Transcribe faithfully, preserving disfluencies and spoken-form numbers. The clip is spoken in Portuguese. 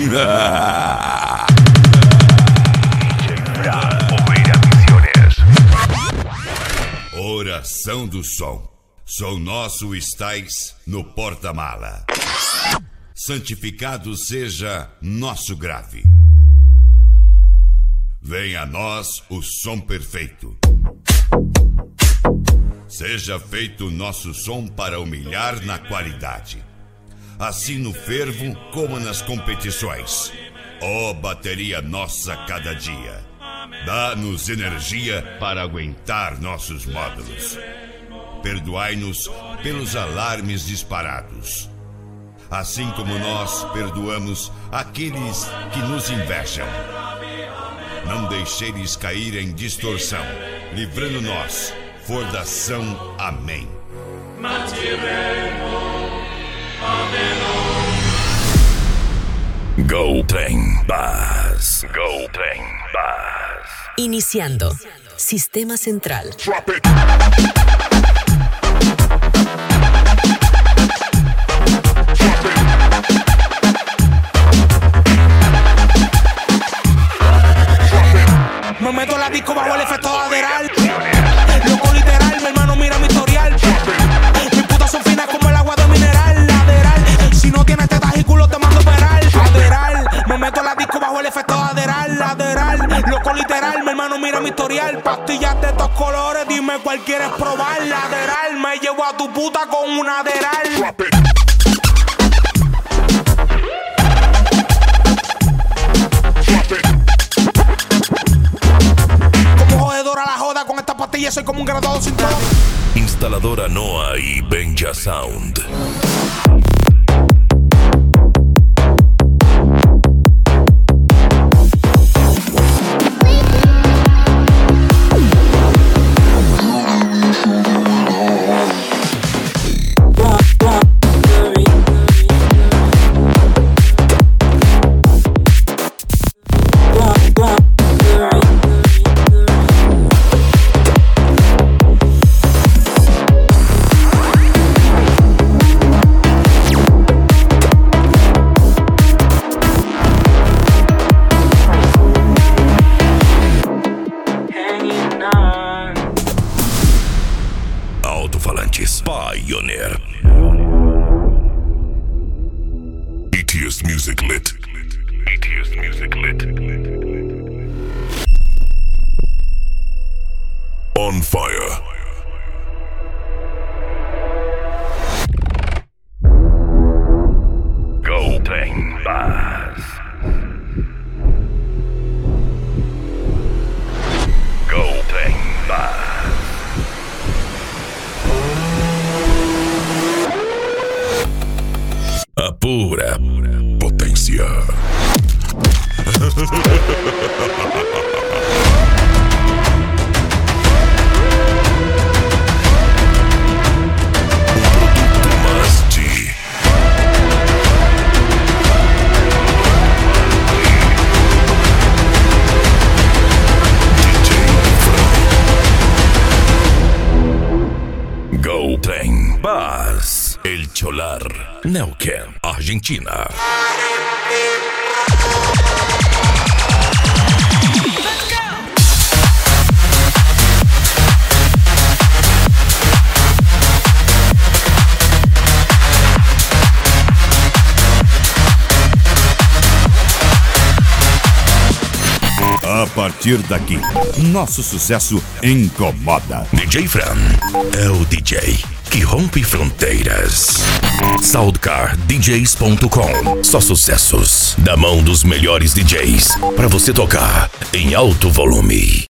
Oração do som. Som nosso estais no porta-mala. Santificado seja nosso grave. Venha a nós o som perfeito. Seja feito nosso som para humilhar na qualidade. Assim no fervo como nas competições. Ó bateria nossa cada dia. Dá-nos energia para aguentar nossos módulos. Perdoai-nos pelos alarmes disparados. Assim como nós perdoamos aqueles que nos invejam. Não deixeis cair em distorção, livrando-nos, fordação. Amém. Go Trem Bus. Go Trem Bus. Iniciando. Sistema central. Drop it. Me meto la disco bajo el efecto de Aderal. Loco literal, mi hermano mira mi historial. Mis putas son finas como el agua de mineral. Lateral, si no tienes tetas y culo te mando a operar. Aderal, me meto la disco bajo el efecto de Aderal. Lateral, loco literal, mi hermano mira mi historial. Pastillas de estos colores, dime cuál quieres probar. Lateral, me llevo a tu puta con un Aderal. La joda con esta pastilla, soy como un graduado sin todo. Instaladora Noah y Benja Sound. Alto-falantes Pioneer. E T S Music Lit. E T S Music Lit. On fire. Go Trem Bus. Go Trem Bus. A pura potência. Go Trem Bus. El Cholar, Neuquén, Argentina. A partir daqui, nosso sucesso incomoda. D J Fran é o D J que rompe fronteiras. Soundcar D Js ponto com. Só sucessos da mão dos melhores D Js para você tocar em alto volume.